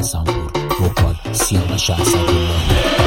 Sangur, vokal Siyana Şahsabullah.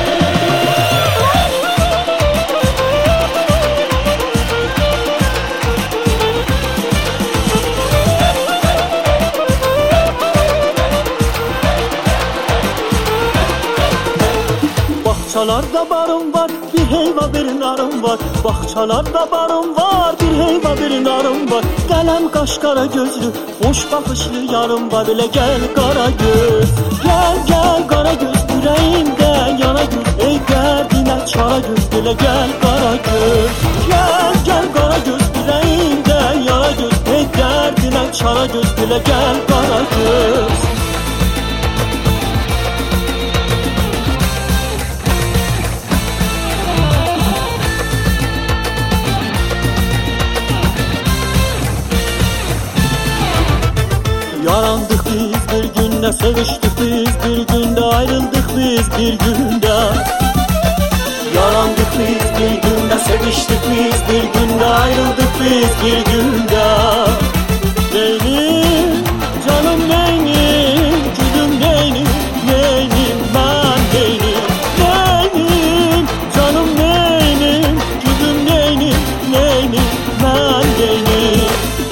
Bahçalarda barım var, bir heyva bir narım var. Bahçalarda barım var, bir heyva bir narım var. Qələm qaş qara gözlü, boş baxışlı yarım var. Elə gel qara göz, gel qara göz, ürəyimdə yana göz. Ey dərdinə çara göz, elə gel qara göz. Gel qara göz, ürəyimdə yana göz. Ey dərdinə çara göz, elə gel qara göz. Yarandık biz bir günde, seviştik biz bir günde, ayrıldık biz bir günde. Yarandık biz bir günde, seviştik biz bir günde, ayrıldık biz bir günde. Neynim, canım neynim, gülüm neynim, neynim ben neynim. Neynim, canım neynim, gülüm neynim, neynim ben neynim.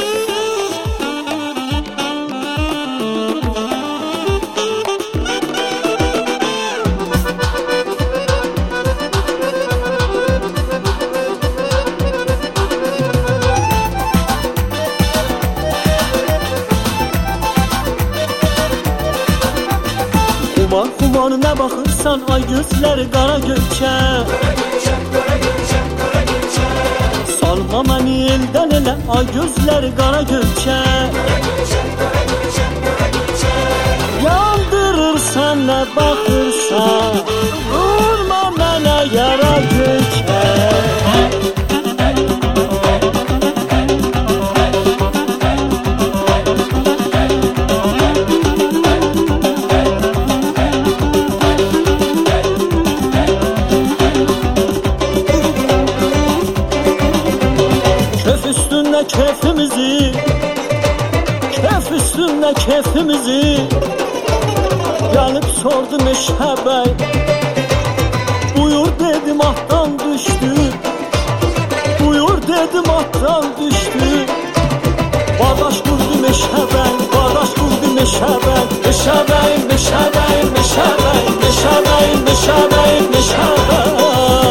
Kumar ne bakırsan ay gözleri kara göçe. Salma beni elden ele ay gözleri kara göçe. Yandırırsan ne bakırsan, vurma bana yara göçe. Keyfimizi, keyf üstünde keyfimizi. Gelip sordu Meşhe Bey, buyur dedim attan düştü. Buyur dedim attan düştü. Bağdaş kurdu Meşhe Bey, bağdaş kurdu Meşhe Bey. Meşhe Bey, Meşhe Bey, Meşhe Bey, Meşhe Bey, Meşhe Bey, Meşhe Bey.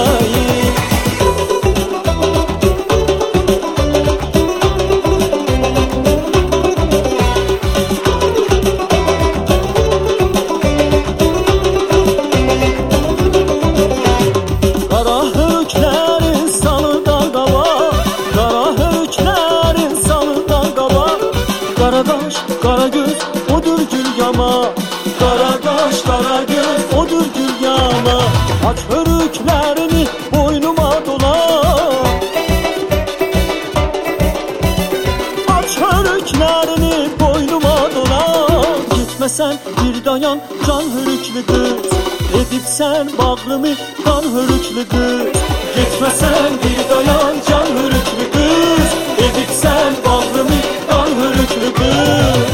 Kara göz odur gül yama, kara kaş kara göz odur gül yama. Aç hörüklerini boynuma dola, aç hörüklerini boynuma dola. Gitmesen bir dayan can hörüklü kız, edip sen bağrımı kan hörüklü kız. Gitmesen bir dayan can hörüklü kız, edip sen bağrımı kan hörüklü kız.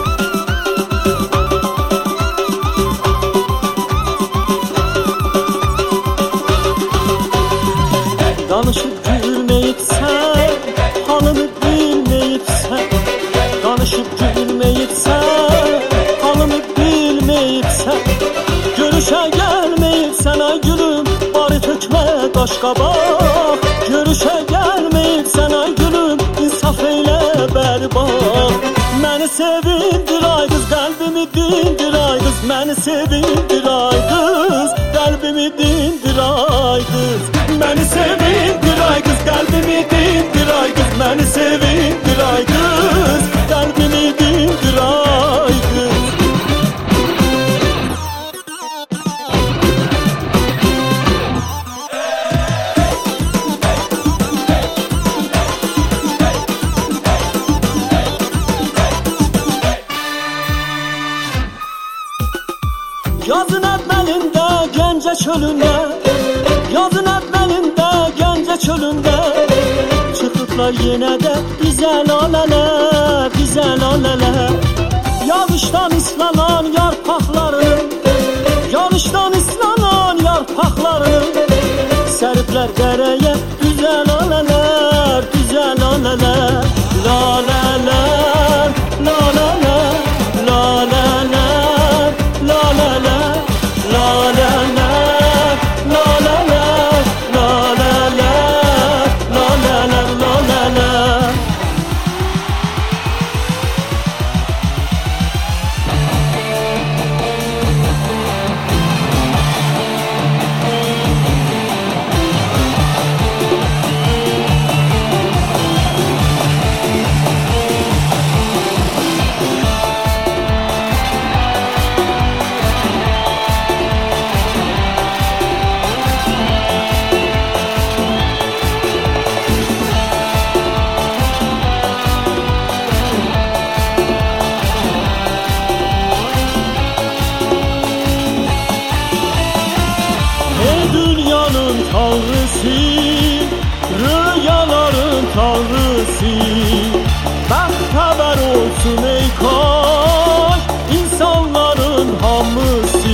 Danışıp gülmeyip sen, halımı bilmeyip sen. Danışıp gülmeyip sen, halımı bilmeyip sen. Görüşe gelmeyip sen ay gülüm, bari tökme taş kabak. Görüşe gelmeyip sen ay gülüm, insaf eyle berbat. Məni sevindir ay kız, kalbimi dindir ay kız. Məni sevindir ay kız, kalbimi dindir ay kız. Məni sevindir ay kız, kalbimi dindir ay kız. Məni sevindir ay kız, kalbimi dindir ay kız. Yazın etmelinde Gence çölünde, yazın etmelinde Gence çölünde. Çıkıplar yine de bize laleler, bize laleler. Yağıştan ıslanan yarpaklar düşer dereye güzel laleler, güzel laleler. Laleler, laleler, laleler, laleler, laleler, laleler, laleler, laleler, laleler. Dünyanın tanrısı, rüyaların tanrısı, baxt haber olsun ey kaş, insanların hamısı.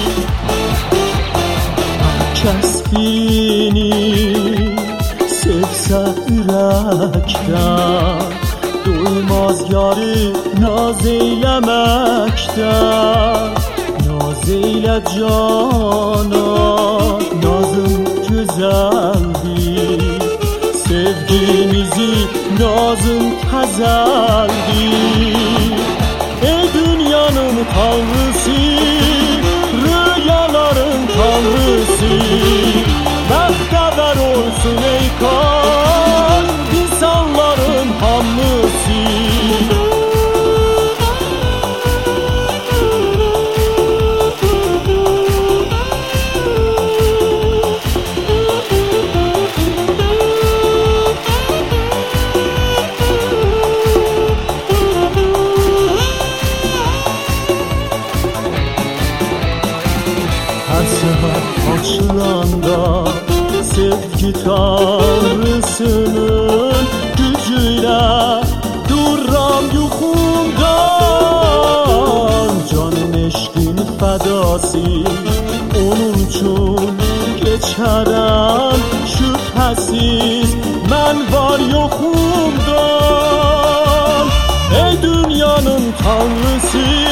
Herkes birini sevsə ürəkdən, doymaz yarı naz eyləməkdən. Naz eyle cana, nazım güzeldir. Sevgimizi nazım tezeldir. Ey dünyanın tanrısı, rüyaların tanrısı, bəxtəvər olsun ey kaş, insanların hamısı. Her seher açılanda sevgi tanrısının gücüyle duram yuxumdan. Canım eşkin fədası onun üçün geçərəm şübhəsiz mən var yoxumdan. Ey dünyanın tanrısı,